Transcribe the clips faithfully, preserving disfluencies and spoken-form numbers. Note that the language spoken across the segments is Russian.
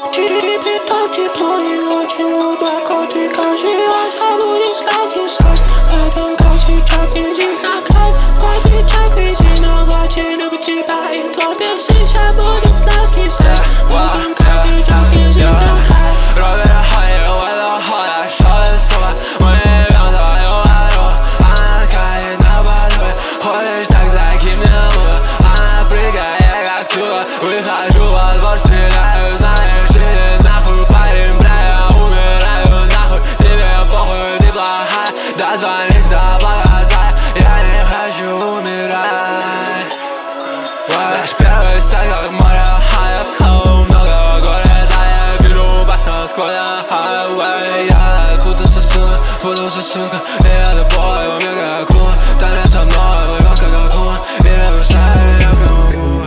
Тебе так тепло и очень глубоко. Ты каждый раз будешь так и сам. Рядом как сейчас летит на край. Твой пиджак резиновый, любит тебя. И твой персик сейчас будет сладкий сам. Рядом как сейчас летит на край. Робера Хайя, Уэлла Хоя, что из сука? Мы живем твою ору. Она кает на подуе. Ходишь так, закинь мне лука. Она прыгает как сука. Выхожу во двор, стреляю, знаешь, иди нахуй, парень, бля, я умираю, нахуй. Тебе похуй, ты плохая. Дозвонись до богатая. Я не хочу умирать. Наш первый секс, как море Хайя. Много горя, да я вижу вас насквозь. Highway, я окутался сука, путался, сука. И я тобой, у меня как круто. Там я со мной, плывёт как акула. И я бросаю, я в кругу.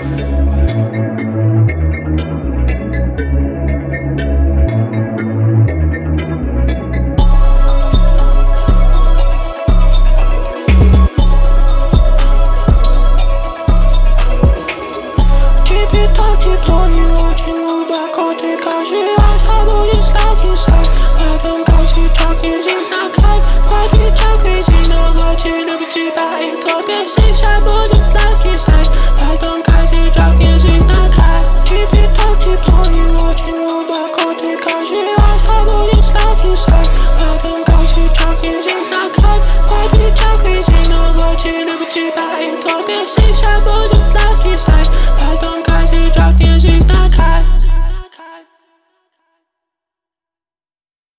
Тебе так тепло и очень глубоко. Ты каждый раз будешь так и сам. Рядом как сейчас летит на край. Твой пиджак резиновый, любит тебя. И твой персик сейчас будет